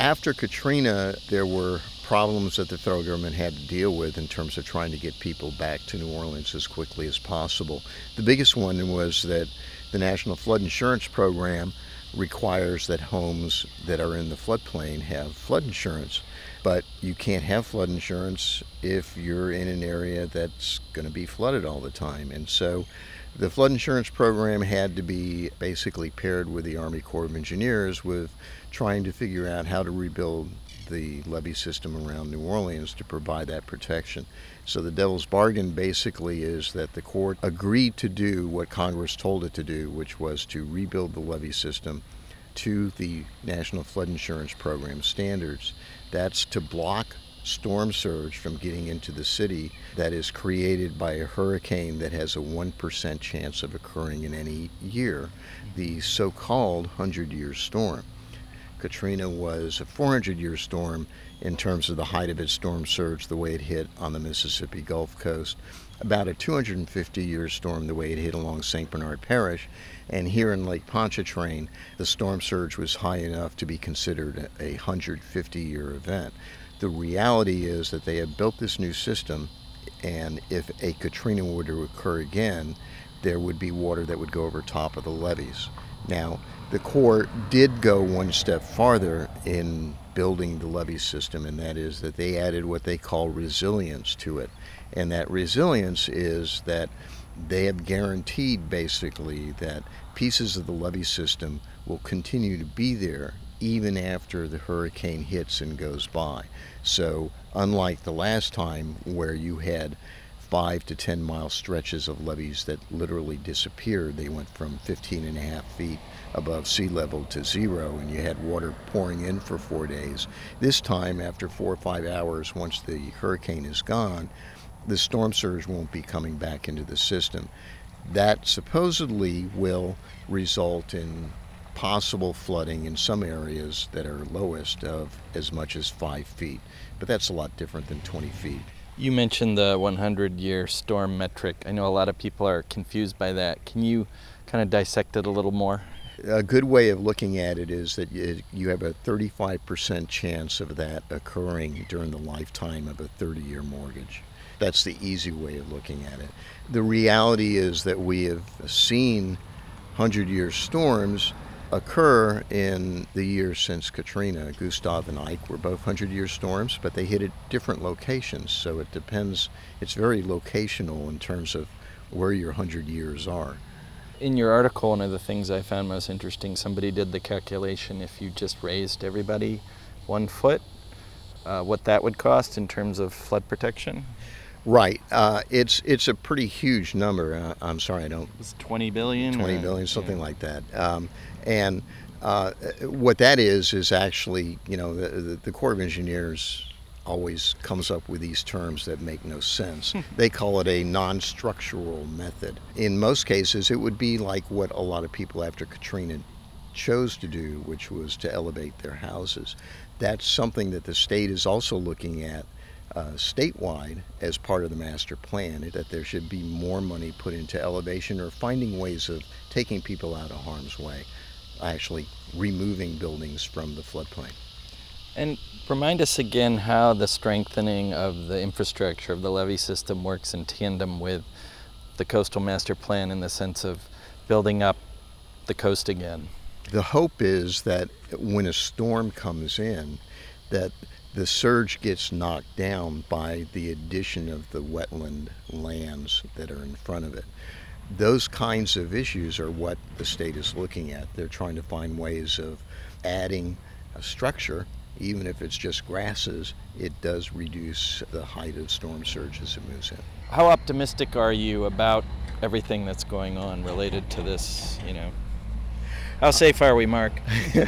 After Katrina, there were problems that the federal government had to deal with in terms of trying to get people back to New Orleans as quickly as possible. The biggest one was that the National Flood Insurance Program requires that homes that are in the floodplain have flood insurance. But you can't have flood insurance if you're in an area that's going to be flooded all the time. And so the flood insurance program had to be basically paired with the Army Corps of Engineers with trying to figure out how to rebuild the levee system around New Orleans to provide that protection. So the devil's bargain basically is that the Corps agreed to do what Congress told it to do, which was to rebuild the levee system to the National Flood Insurance Program standards. That's to block storm surge from getting into the city that is created by a hurricane that has a 1% chance of occurring in any year, the so-called 100-year storm. Katrina was a 400-year storm in terms of the height of its storm surge, the way it hit on the Mississippi Gulf Coast, about a 250-year storm the way it hit along St. Bernard Parish, and here in Lake Pontchartrain, the storm surge was high enough to be considered a 150-year event. The reality is that they have built this new system, and if a Katrina were to occur again, there would be water that would go over top of the levees. Now, the Corps did go one step farther in building the levee system, and that is that they added what they call resilience to it. And that resilience is that they have guaranteed basically that pieces of the levee system will continue to be there even after the hurricane hits and goes by. So unlike the last time where you had 5 to 10 mile stretches of levees that literally disappeared, they went from 15.5 feet above sea level to zero, and you had water pouring in for 4 days. This time, after 4 or 5 hours, once the hurricane is gone, the storm surge won't be coming back into the system. That supposedly will result in possible flooding in some areas that are lowest of as much as 5 feet, but that's a lot different than 20 feet. You mentioned the 100-year storm metric. I know a lot of people are confused by that. Can you kind of dissect it a little more? A good way of looking at it is that you have a 35% chance of that occurring during the lifetime of a 30-year mortgage. That's the easy way of looking at it. The reality is that we have seen 100-year storms occur in the years since Katrina. Gustav and Ike were both 100-year storms, but they hit at different locations. So it depends. It's very locational in terms of where your 100 years are. In your article, one of the things I found most interesting, somebody did the calculation if you just raised everybody 1 foot, what that would cost in terms of flood protection. Right. It's a pretty huge number. I'm sorry, I don't. It's 20 billion? 20 billion, something like that. And what that is actually, the Corps of Engineers always comes up with these terms that make no sense. They call it a non-structural method. In most cases, it would be like what a lot of people after Katrina chose to do, which was to elevate their houses. That's something that the state is also looking at statewide as part of the master plan, that there should be more money put into elevation or finding ways of taking people out of harm's way, actually removing buildings from the floodplain. And remind us again how the strengthening of the infrastructure of the levee system works in tandem with the coastal master plan in the sense of building up the coast again. The hope is that when a storm comes in, that the surge gets knocked down by the addition of the wetland lands that are in front of it. Those kinds of issues are what the state is looking at. They're trying to find ways of adding a structure, even if it's just grasses. It does reduce the height of storm surge as it moves in. How optimistic are you about everything that's going on related to this, How safe are we, Mark?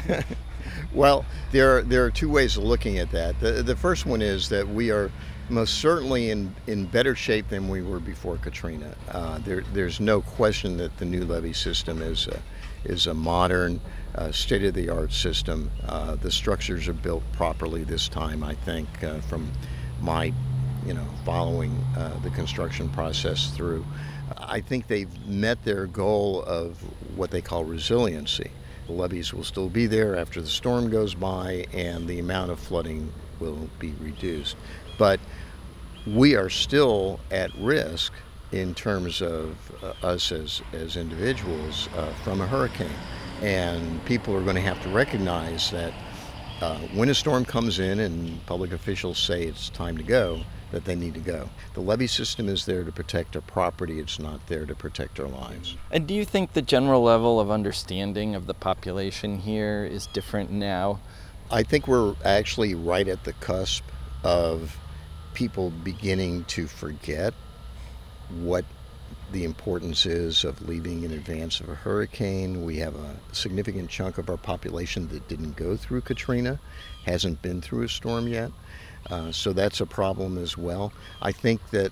Well, there are two ways of looking at that. The first one is that we are most certainly in better shape than we were before Katrina. There's no question that the new levee system is a modern, state-of-the-art system. The structures are built properly this time, I think, from my, following the construction process through. I think they've met their goal of what they call resiliency. The levees will still be there after the storm goes by, and the amount of flooding will be reduced. But we are still at risk in terms of us as individuals from a hurricane. And people are going to have to recognize that when a storm comes in and public officials say it's time to go, that they need to go. The levee system is there to protect our property. It's not there to protect our lives. And do you think the general level of understanding of the population here is different now? I think we're actually right at the cusp of people beginning to forget what the importance is of leaving in advance of a hurricane. We have a significant chunk of our population that didn't go through Katrina, hasn't been through a storm yet. So that's a problem as well. I think that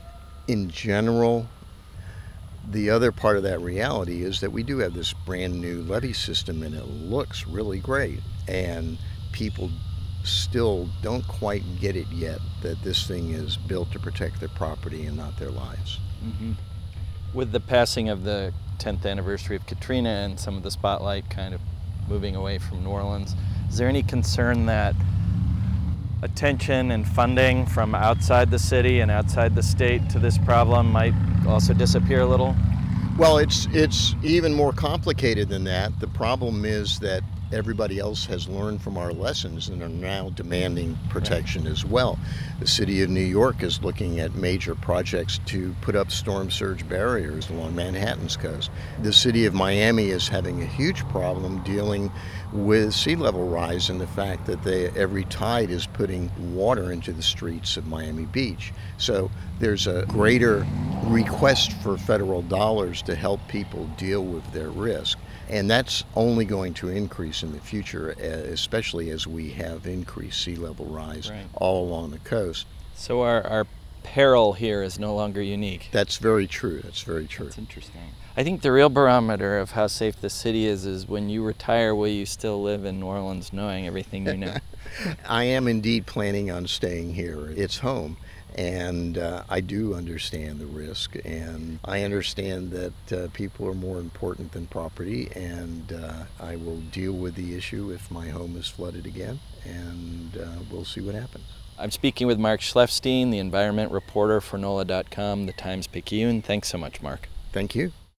in general, the other part of that reality is that we do have this brand new levee system and it looks really great. And people still don't quite get it yet that this thing is built to protect their property and not their lives. Mm-hmm. With the passing of the 10th anniversary of Katrina and some of the spotlight kind of moving away from New Orleans, is there any concern that attention and funding from outside the city and outside the state to this problem might also disappear a little? Well, it's even more complicated than that. The problem is that everybody else has learned from our lessons and are now demanding protection as well. The city of New York is looking at major projects to put up storm surge barriers along Manhattan's coast. The city of Miami is having a huge problem dealing with sea level rise and the fact that every tide is putting water into the streets of Miami Beach. So there's a greater request for federal dollars to help people deal with their risk. And that's only going to increase in the future, especially as we have increased sea level rise all along the coast. So our peril here is no longer unique. That's very true. That's very true. That's interesting. I think the real barometer of how safe the city is when you retire, will you still live in New Orleans knowing everything you know? I am indeed planning on staying here. It's home. And I do understand the risk, and I understand that people are more important than property, and I will deal with the issue if my home is flooded again, and we'll see what happens. I'm speaking with Mark Schleifstein, the environment reporter for NOLA.com, the Times-Picayune. Thanks so much, Mark. Thank you.